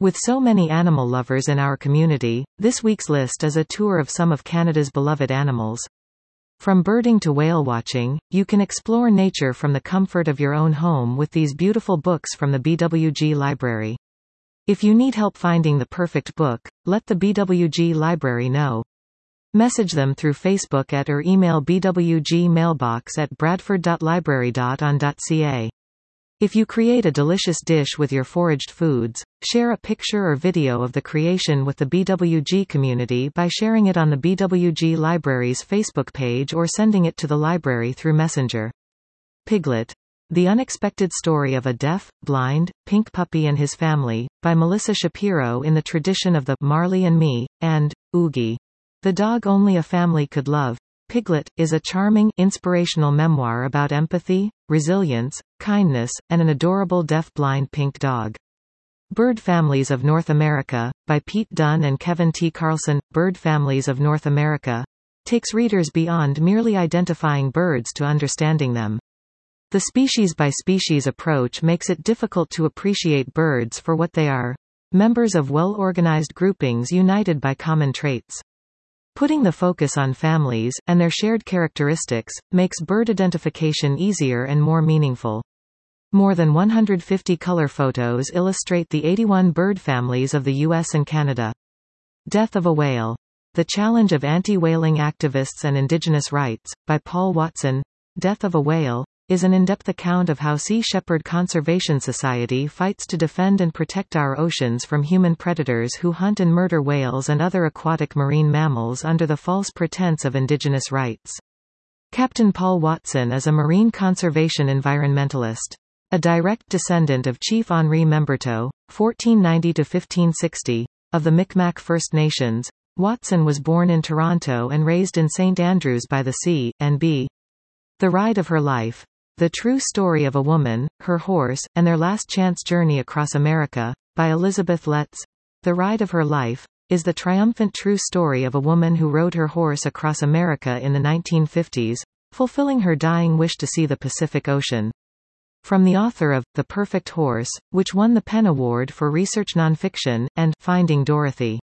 With so many animal lovers in our community, this week's list is a tour of some of Canada's beloved animals. From birding to whale watching, you can explore nature from the comfort of your own home with these beautiful books from the BWG Library. If you need help finding the perfect book, let the BWG Library know. Message them through Facebook at or email bwgmailbox@bradford.library.on.ca. If you create a delicious dish with your foraged foods, share a picture or video of the creation with the BWG community by sharing it on the BWG Library's Facebook page or sending it to the library through Messenger. Piglet. The Unexpected Story of a Deaf, Blind, Pink Puppy and His Family, by Melissa Shapiro in the tradition of the Marley and Me, and Oogie, the Dog Only a Family Could Love. Piglet is a charming, inspirational memoir about empathy, resilience, kindness, and an adorable deaf-blind pink dog. Bird Families of North America, by Pete Dunn and Kevin T. Carlson. Bird Families of North America takes readers beyond merely identifying birds to understanding them. The species-by-species approach makes it difficult to appreciate birds for what they are, members of well-organized groupings united by common traits. Putting the focus on families, and their shared characteristics, makes bird identification easier and more meaningful. More than 150 color photos illustrate the 81 bird families of the U.S. and Canada. Death of a Whale. The Challenge of Anti-Whaling Activists and Indigenous Rights, by Paul Watson. Death of a Whale is an in-depth account of how Sea Shepherd Conservation Society fights to defend and protect our oceans from human predators who hunt and murder whales and other aquatic marine mammals under the false pretense of indigenous rights. Captain Paul Watson is a marine conservation environmentalist. A direct descendant of Chief Henri Membertou, 1490–1560, of the Micmac First Nations, Watson was born in Toronto and raised in St. Andrews by the Sea, NB. The Ride of Her Life. The True Story of a Woman, Her Horse, and Their Last Chance Journey Across America, by Elizabeth Letts. The Ride of Her Life is the triumphant true story of a woman who rode her horse across America in the 1950s, fulfilling her dying wish to see the Pacific Ocean. From the author of The Perfect Horse, which won the PEN Award for Research Nonfiction, and Finding Dorothy.